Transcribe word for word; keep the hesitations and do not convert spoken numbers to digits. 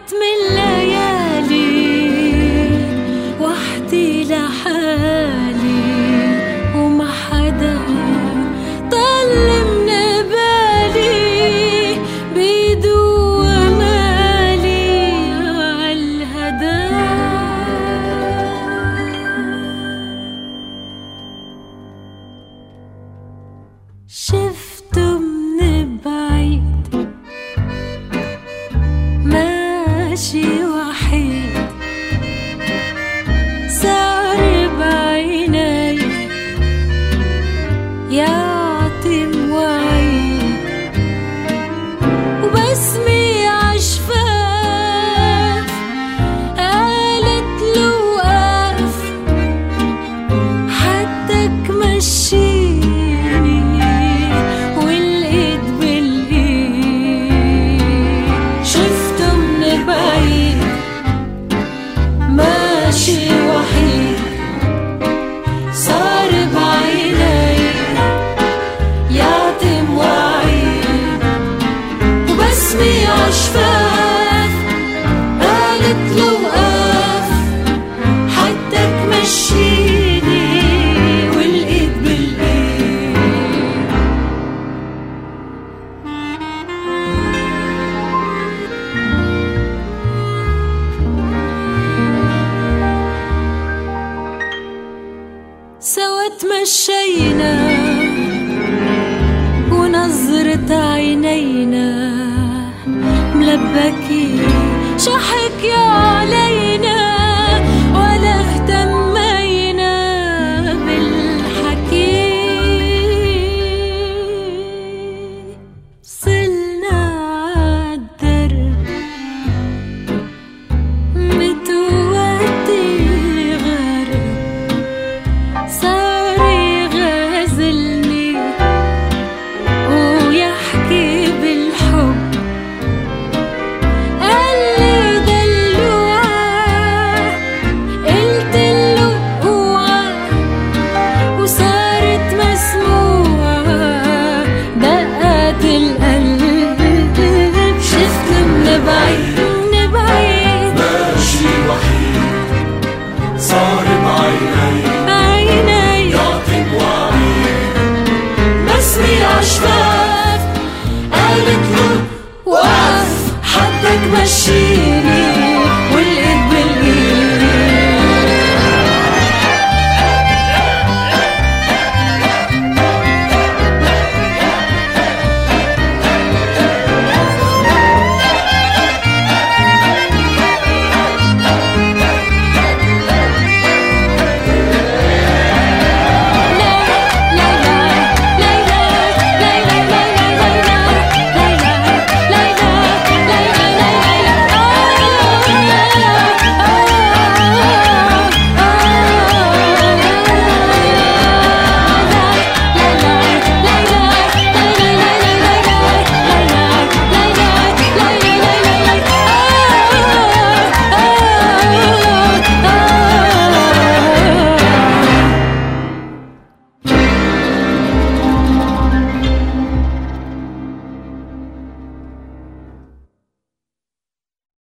ضاعت من ليالي وحدي لحالي وما حدا طل من بالي بيدو امالي عالهدى. شفته من بعيد ماشي وحيد صار بعيني يعطي مواعيد وبسمي عشفاف قالت له وقف حدك مشيني والإيد بالإيد. شفته من بعيد ماشي وحيد صار بعيني يعطي مواعيد وبسمي عشفاف قالت له وقف حدك مشيني والإيد بالإيد. سوا تمشينا